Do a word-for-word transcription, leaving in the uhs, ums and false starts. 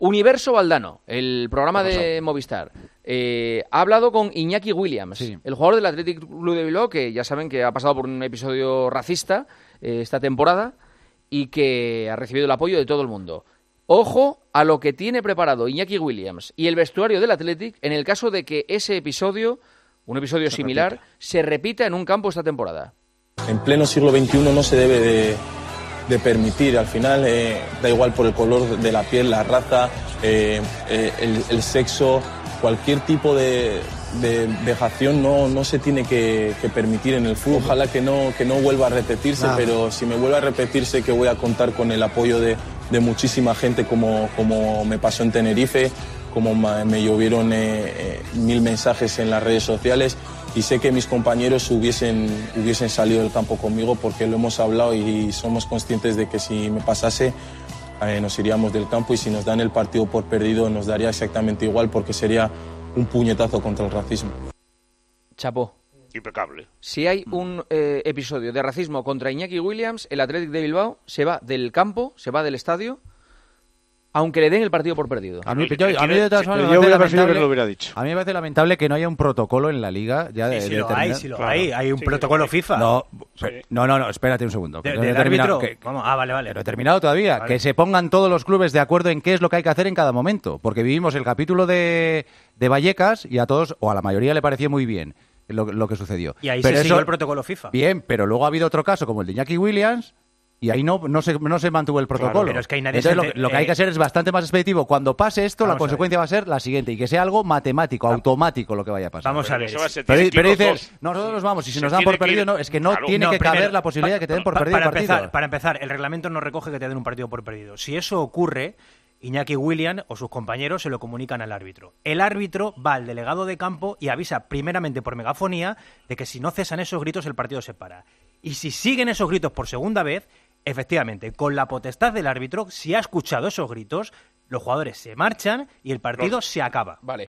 Universo Valdano, el programa de Movistar, eh, ha hablado con Iñaki Williams, sí. el jugador del Athletic Club de Bilbao, que ya saben que ha pasado por un episodio racista eh, esta temporada y que ha recibido el apoyo de todo el mundo. Ojo a lo que tiene preparado Iñaki Williams y el vestuario del Athletic en el caso de que ese episodio, un episodio se similar, repita. se repita en un campo esta temporada. En pleno siglo veintiuno no se debe de... de permitir, al final eh, da igual por el color de la piel, la raza, eh, eh, el, el sexo, cualquier tipo de, de vejación no, no se tiene que, que permitir en el fútbol. Ojalá que no, que no vuelva a repetirse, nah. pero si me vuelve a repetirse que voy a contar con el apoyo de, de muchísima gente como, como me pasó en Tenerife, como me llovieron eh, eh, mil mensajes en las redes sociales. Y sé que mis compañeros hubiesen, hubiesen salido del campo conmigo porque lo hemos hablado y somos conscientes de que si me pasase eh, nos iríamos del campo y si nos dan el partido por perdido nos daría exactamente igual porque sería un puñetazo contra el racismo. Chapó. Impecable. Si hay un eh, episodio de racismo contra Iñaki Williams, el Athletic de Bilbao se va del campo, se va del estadio, aunque le den el partido por perdido. A mí, yo, a mí de todas formas, yo hubiera preferido que no lo hubiera dicho. A mí me parece lamentable que no haya un protocolo en la liga. Ya de, sí, sí de lo terminar. hay, sí lo claro. hay. Hay un sí, protocolo sí. FIFA. No, Sí. no, no, no, espérate un segundo. De, Que no del he terminado, árbitro. que, Vamos, ah, vale, vale. que no he terminado todavía. Vale. Que se pongan todos los clubes de acuerdo en qué es lo que hay que hacer en cada momento. Porque vivimos el capítulo de, de Vallecas y a todos, o a la mayoría le pareció muy bien lo, lo que sucedió. Y ahí pero se eso, siguió el protocolo FIFA. Bien, pero luego ha habido otro caso como el de Iñaki Williams. Y ahí no, no, se, no se mantuvo el protocolo. Claro, pero es que ahí nadie Entonces, se lo, ente- lo que hay que hacer es bastante más expeditivo. Cuando pase esto, Vamos la consecuencia va a ser la siguiente. Y que sea algo matemático, Va- automático lo que vaya a pasar. Vamos a ver. Eso va a ser- Pero, tienen que pero ir los dices, dos. nosotros nos vamos. Y si Se nos dan tiene por que ir- perdido, no. Es que no claro. tiene No, que primero, caber la posibilidad de que te den por pa- perdido el para partido. empezar, para empezar, el reglamento no recoge que te den un partido por perdido. Si eso ocurre, Iñaki Williams o sus compañeros se lo comunican al árbitro. El árbitro va al delegado de campo y avisa primeramente por megafonía de que si no cesan esos gritos el partido se para. Y si siguen esos gritos por segunda vez, efectivamente, con la potestad del árbitro, si ha escuchado esos gritos, los jugadores se marchan y el partido se acaba. Vale.